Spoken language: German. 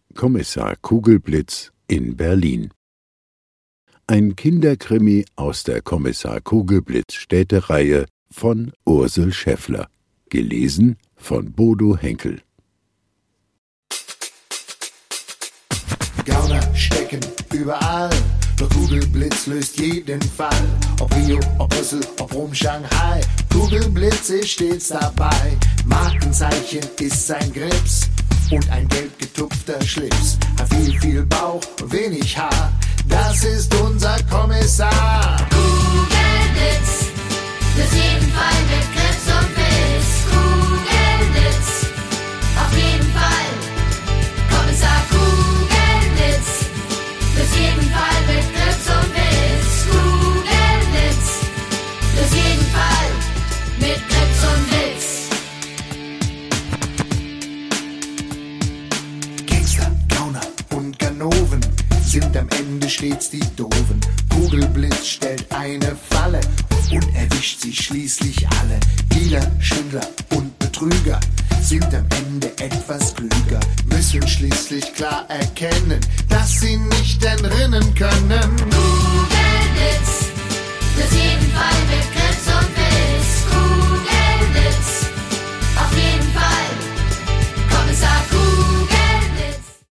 Kommissar Kugelblitz in Berlin. Ein Kinderkrimi aus der Kommissar Kugelblitz Städtereihe von Ursel Schäffler. Gelesen von Bodo Henkel. Gauner stecken überall, doch Kugelblitz löst jeden Fall. Ob Rio, ob Brüssel, ob Rom, Shanghai, Kugelblitz ist stets dabei. Markenzeichen ist sein Grips und ein gelb getupfter Schlips. Hat viel Bauch und wenig Haar, das ist unser Kommissar. Kugelblitz, löst jeden Fall mit Grips und Witz. Kugelblitz, auf jeden Fall. Kommissar Kugelblitz, löst jeden Fall mit Grips und Witz. Kugelblitz, löst jeden Fall mit Grips und Witz. Gangster, Gauner und Ganoven sind am Ende stets die Doofen. Kugelblitz stellt eine Falle und erwischt sie schließlich alle. Dealer, Schwindler und Betrüger sind am Ende etwas klüger, müssen schließlich klar erkennen, dass sie nicht entrinnen können. Kugelblitz, löst jeden Fall mit Grips